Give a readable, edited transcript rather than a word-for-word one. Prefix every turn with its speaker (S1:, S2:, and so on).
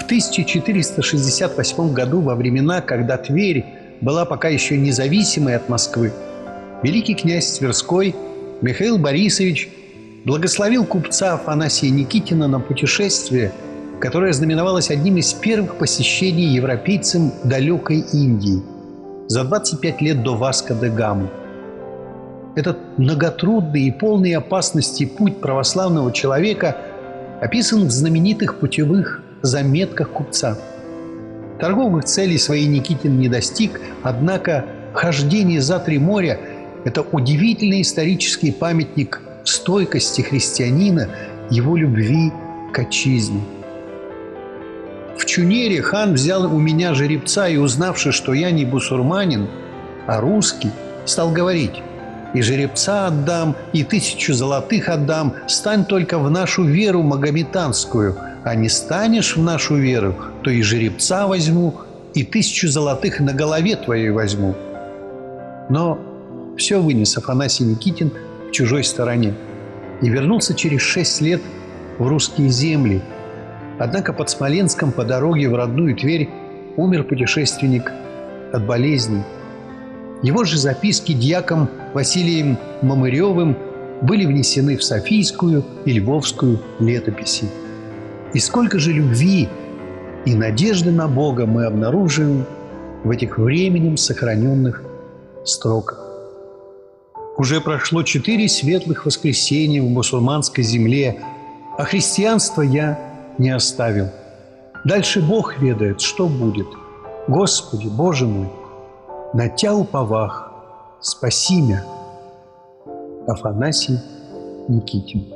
S1: В 1468 году, во времена, когда Тверь была пока еще независимой от Москвы, великий князь Тверской Михаил Борисович благословил купца Афанасия Никитина на путешествие, которое знаменовалось одним из первых посещений европейцем далекой Индии за 25 лет до Васко де Гамы. Этот многотрудный и полный опасностей путь православного человека описан в знаменитых путевых заметках купца. Торговых целей своих Никитин не достиг, однако хождение за 3 моря – это удивительный исторический памятник стойкости христианина, его любви к отчизне. В Чунере хан взял у меня жеребца и, узнавши, что я не бусурманин, а русский, стал говорить: «И жеребца отдам, и 1000 золотых отдам, стань только в нашу веру магометанскую, а не станешь в нашу веру, то и жеребца возьму, и 1000 золотых на голове твоей возьму». Но все вынес Афанасий Никитин в чужой стороне и вернулся через 6 лет в русские земли. Однако под Смоленском по дороге в родную Тверь умер путешественник от болезни. Его же записки дьяком Василием Мамыревым были внесены в Софийскую и Львовскую летописи. И сколько же любви и надежды на Бога мы обнаруживаем в этих временем сохраненных строках. Уже прошло 4 светлых воскресенья в мусульманской земле, а христианство я не оставил. Дальше Бог ведает, что будет. Господи, Боже мой, на Тя уповах, спаси мя. Афанасий Никитин.